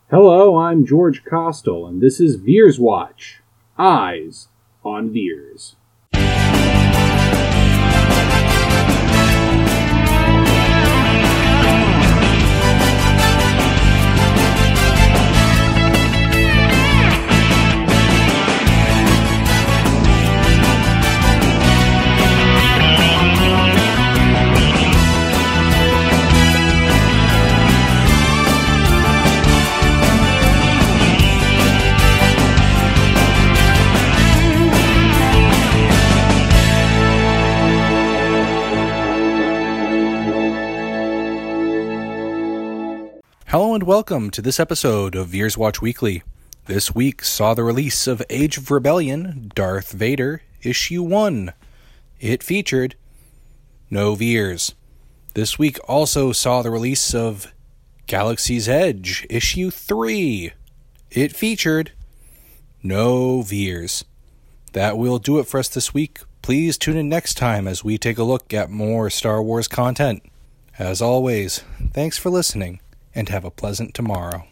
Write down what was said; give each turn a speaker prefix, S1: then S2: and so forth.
S1: Hello, I'm George Costel, and this is Veers Watch. Eyes on Veers.
S2: Hello and welcome to this episode of Veers Watch Weekly. This week saw the release of Age of Rebellion, Darth Vader, Issue 1. It featured no Veers. This week also saw the release of Galaxy's Edge, Issue 3. It featured no Veers. That will do it for us this week. Please tune in next time as we take a look at more Star Wars content. As always, thanks for listening, and have a pleasant tomorrow.